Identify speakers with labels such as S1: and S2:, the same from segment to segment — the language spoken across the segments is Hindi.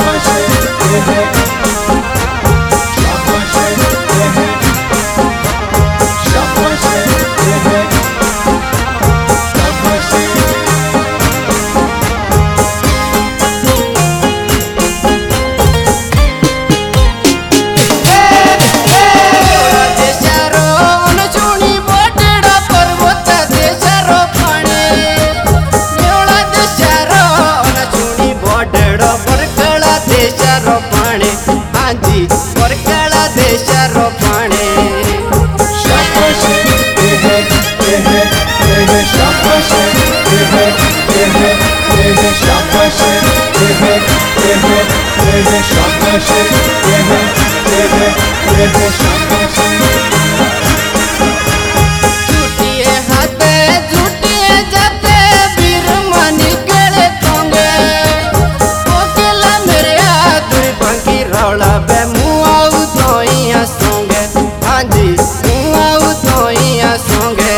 S1: झूठिए हाथे झूठिए जाते वीर मानी गले तोंगे ओकेला मेरे दुई पंखी रौला बे मुआउ तोइया सोंगे हाँ जी मुआउ तोइया सोंगे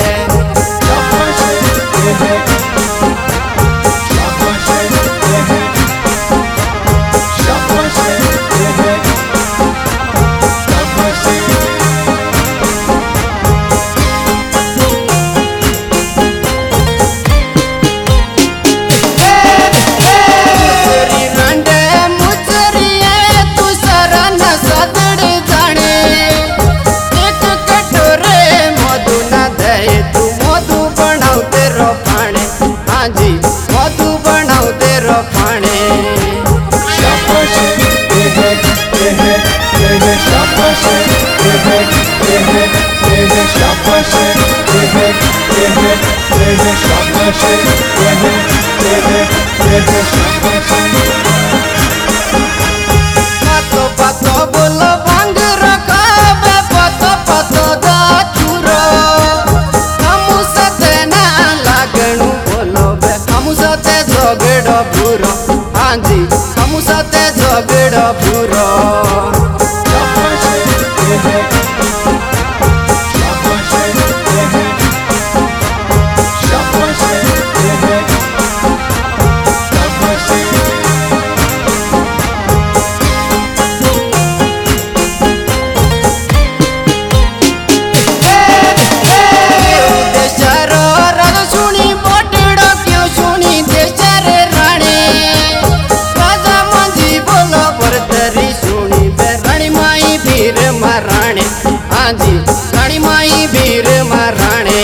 S1: पातो पातो बोलो भांग रखा बे पातो पातो दा चूरो हमू सते ना लागणू बोलो बे हमू सते झगड़ो बुरो हाँ जी हमू सते झगड़ो बुरो हाँ जी रानी माई वीर महाराणे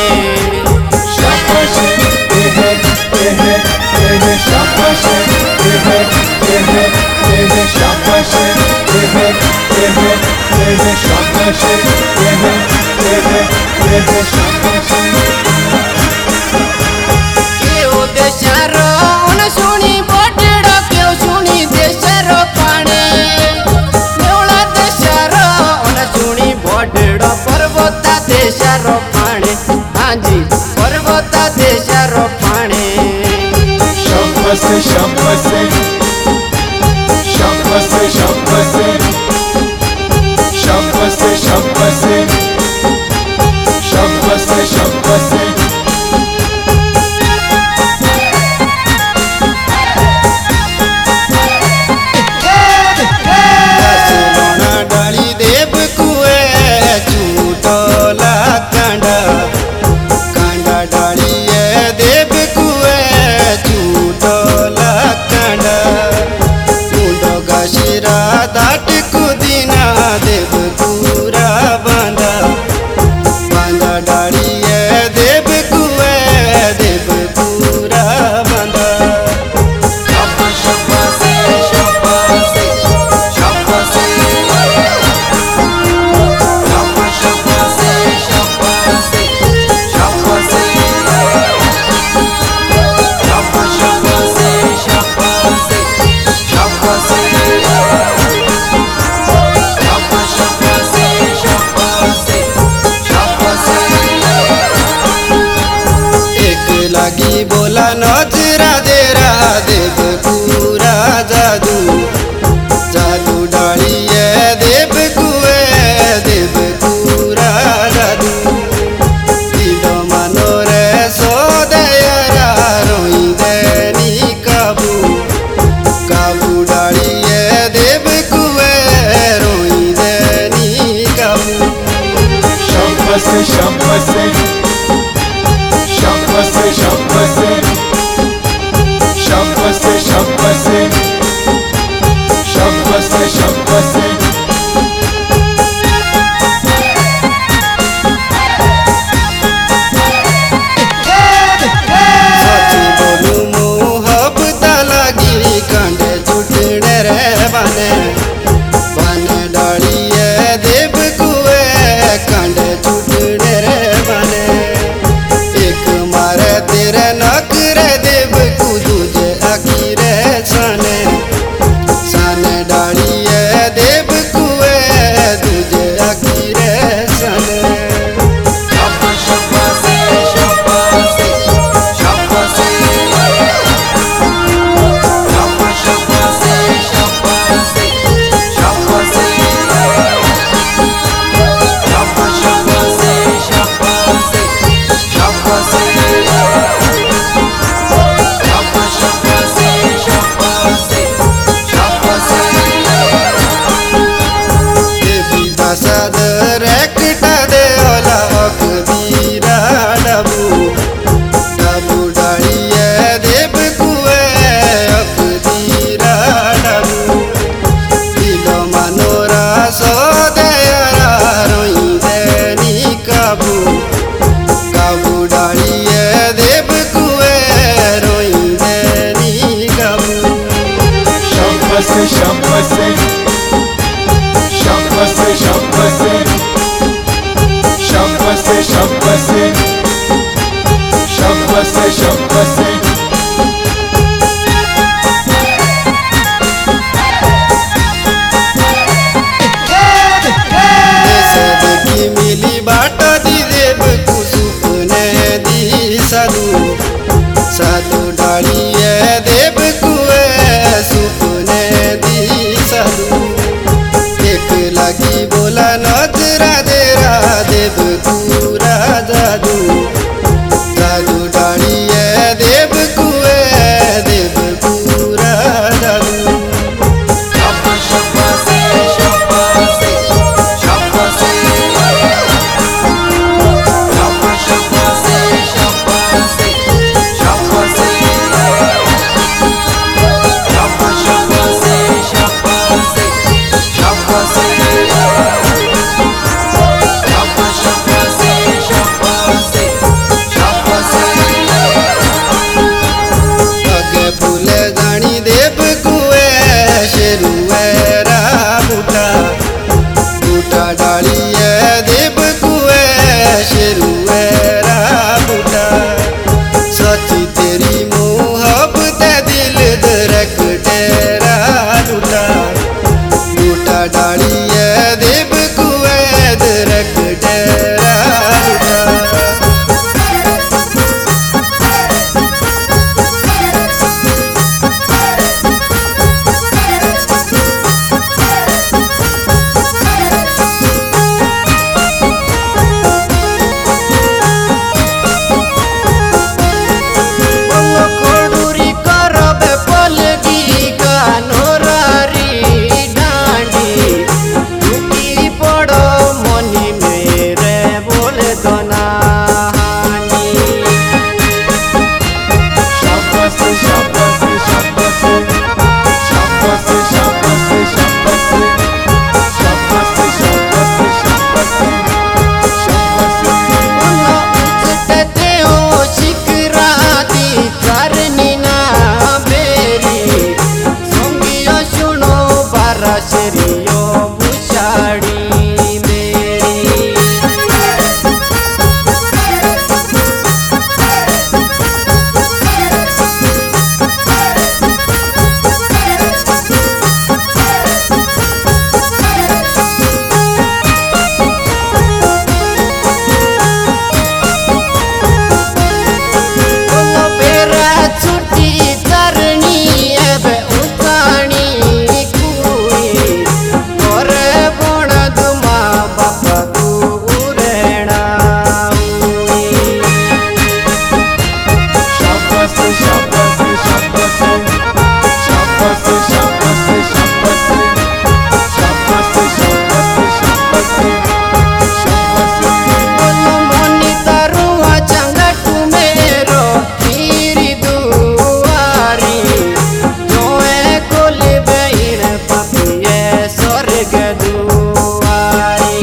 S1: क्यों देशारो न सुनी बोटेड़ो क्यों सुनी देशारो पाणे नेवला देशारो न सुनी बोटेड़ो पर्वता देशारो पाणे हाँ जी पर्वता देशारो पाणे
S2: शंपसे शंपसे शंपसे शंपसे शंपसे शंपसे Şampası şampası Şampası şampası Şampası şampası Şampası şampası
S1: देखी मिली बाट दी देव कुसुपने दी साधु साधु डालिए देव कुए सुपने दी साधु एक लगी बोला नजरा देरा देव पूरा जादू साधु डालिए देव कुए देव पूरा जादू
S2: Şampası şampası Şampası Şampası şampası Şampası Şampası şampası Şampası
S1: अगे फूले जानी देव कुए शेरुए रा बूटा बूटा डालिए देव कुए शेरुए रा बूटा सची तेरी मोहब्बत दिल दरक तेरा लूटा बूटा डालिए देव कुए दरक तेरा लूटा कोडूरी करबे पलगी कानोरारी डांडी टूटी पड़ो मनी मेरे बोले तो नानी
S2: Şampası şampası şampası Şampası şampası şampası Şampası şampası şampası Şampası
S1: उचटते हो शिखराती चारनी ना बेरी सोंगियो सुनो बारा शरियो बुशाड़ी मेरी बोलो बेरा छुट्टी चरनी एबे उतानी कुई करे बण दुमा बापा तू उरेणा
S2: Şampası şampası şampası Şampası şampası şampası Şampası şampası şampası Şampası
S1: बोलो मोनी तरुआ चंगटू मेरो खीरी दुआरी जोए कोल बहिण पपिए स्वर्ग दुआरी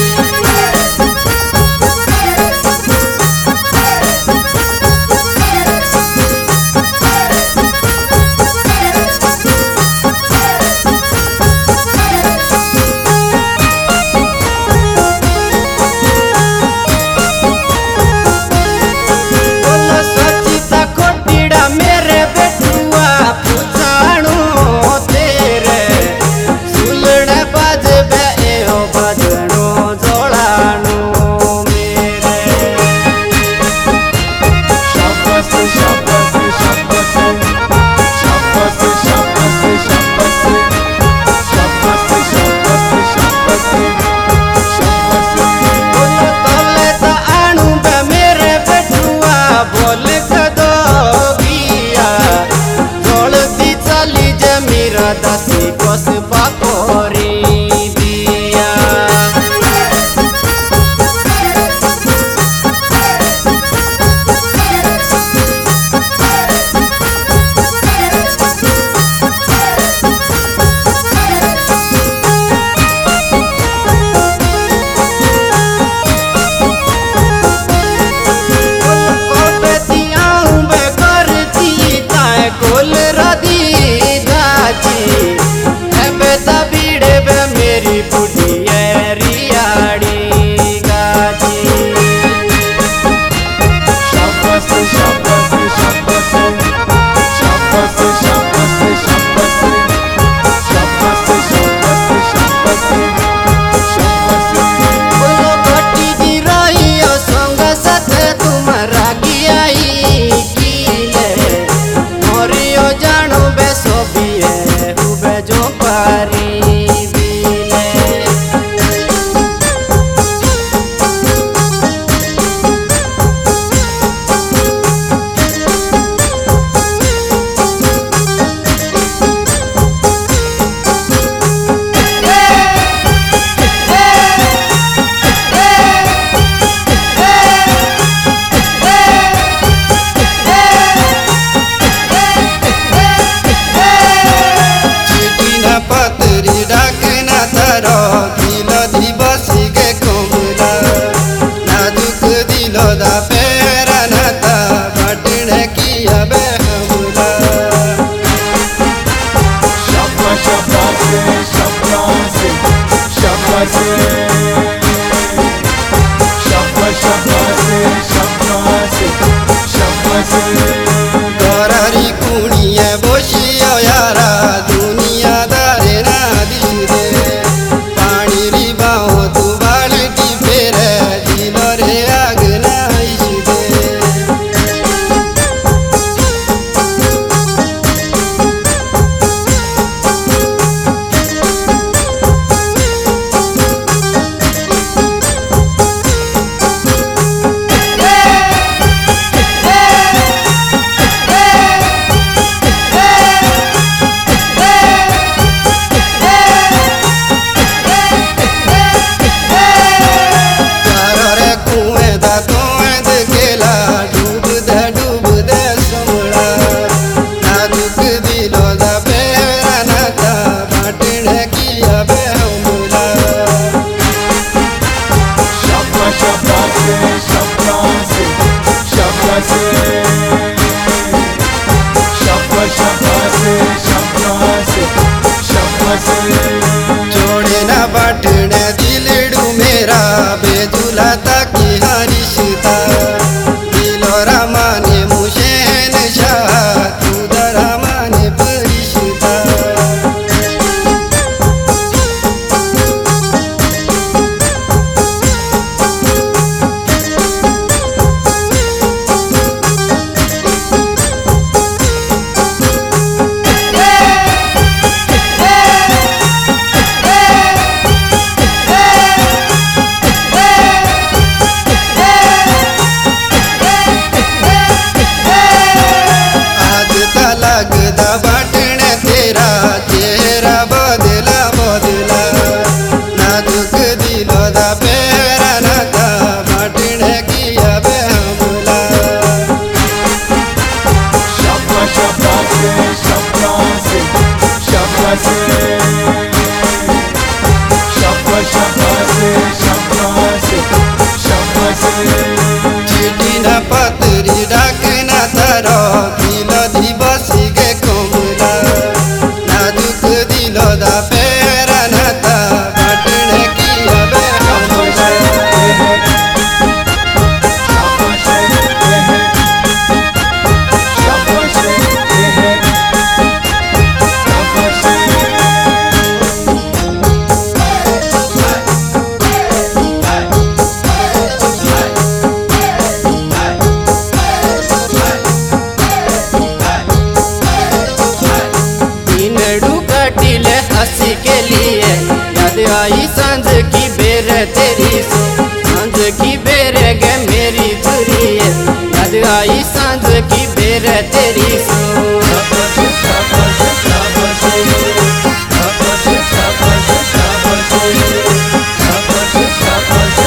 S1: बोलो सचिता कोटिड़ा मेरे बेटुआ पुछाणू तेरे सुलड़ बाजबे एहो बजणो जोड़ाणू मेरे
S2: Şampası şampası şampası Şampası şampası şampası Şampası şampası şampası Şampası
S1: बोलो तले तो आणू बे मेरे बेटुआ बोल कदो गिया जोड़ती चली जमीरा दासी कोस बापोरी दिया कोल रदी दाची चौदह पैरन बटन की अबे
S2: शाबाश ये है शाबाश ये है शाबाश ये है शाबाश
S1: कटिले हंसी के लिए याद आई सांझ की बेर तेरी सो सांझ की बेर गे मेरी चुरी याद आई सांझ की बेर तेरी सो
S2: शाबाश शाबाश शाबाश शाबाश शाबाश शाबाश शाबाश शाबाश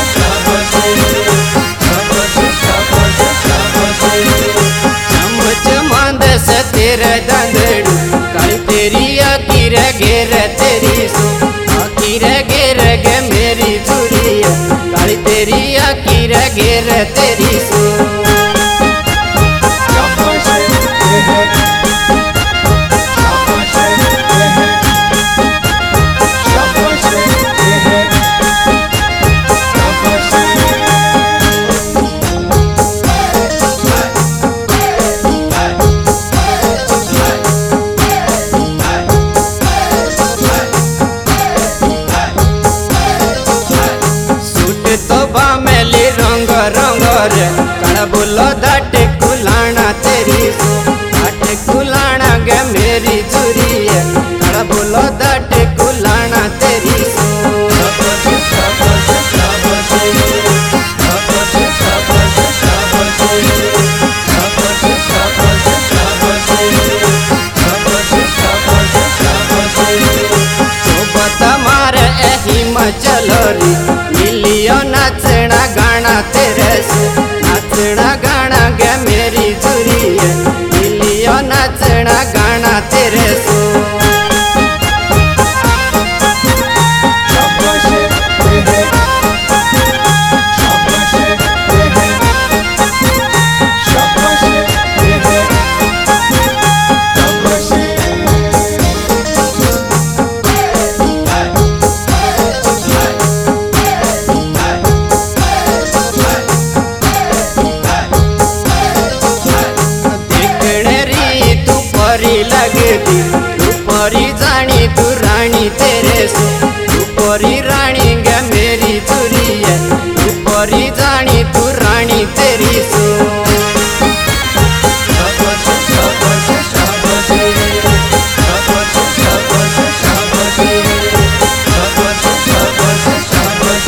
S2: शाबाश शाबाश
S1: चम चमांद से तेरे दंदड़ू काली तेरी आखिर घेर तेरी सो आखिर घेर गे मेरी चुरी काली तेरी आखिर घेर तेरी सो
S2: शाबाश ये है शाबाश ये है शाबाश ये है शाबाश
S1: तो बामेली रंग रंग रे काला बोलो दाट कुलाना तेरी सो दाट कुलाना गे मेरी चुरी काला बोलो दाट कुलाना तेरी सो
S2: शाबाश शाबाश शाबाश शाबाश शाबाश शाबाश शाबाश शाबाश शाबाश शाबाश शाबाश
S1: सोबत मारे हिमाचल री मिलियो नाचना गाना तेरे सो नाचना गाना गे मेरी चुरी मिलियो नाचना गाना तेरे सो
S2: शाबाश ये है शाबाश ये है शाबाश ये है शाबाश
S1: देखने री तू परी लगती तू परी जानी तू रानी तेरे सो तू परी रानी गे मेरी चुरी तू परी जानी तू रानी तेरी सो
S2: शाबाश शाबाश शाबाश शाबाश शाबाश शाबाश शाबाश शाबाश शाबाश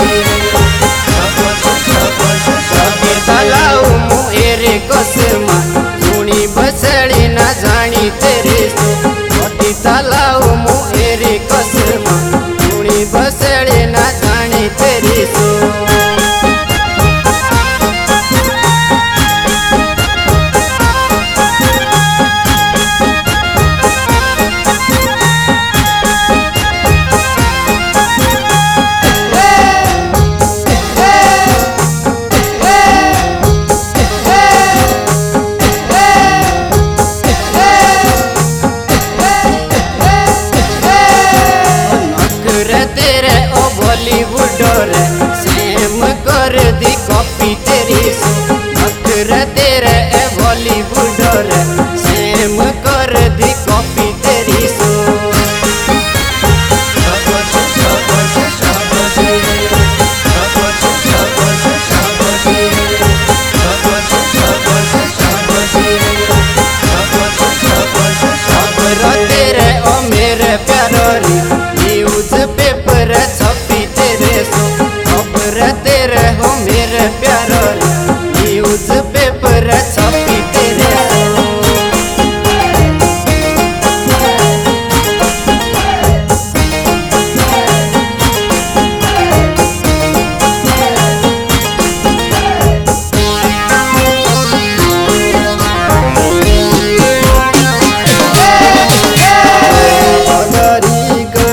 S2: शाबाश
S1: के तलाऊ मुएरे कसमा सुनी बसड़ी ना जानी तेरे सो अति तलाऊ मुएरे कसमा सुनी बसड़ी ना जानी तेरी सो बॉलीवुड रे सेम कर दी कॉपी तेरी सो नखर तेरे ए बॉलीवुड रे सेम कर दी कॉपी तेरी सो
S2: शाबाश शाबाश शाबाश शाबाश शाबाश शाबाश शाबाश शाबाश शाबाश शाबाश
S1: खबर तेरे ओ मेरे प्यारी न्यूज पेपर छपी तेरे सो खबर तेरे हो मेरे प्यारी न्यूज पेपर छपी तेरे सो गरी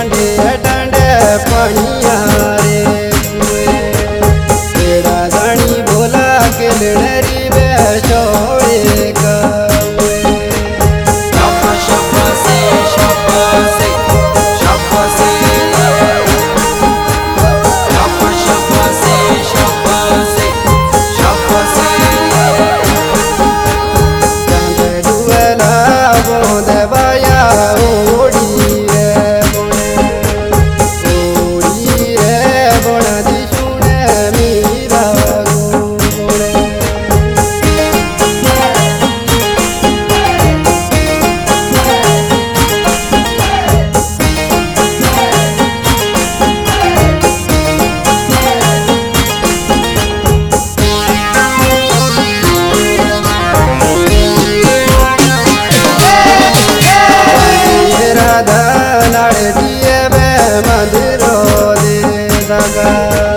S1: नाड़े दिए बे मंदिरो दे दगा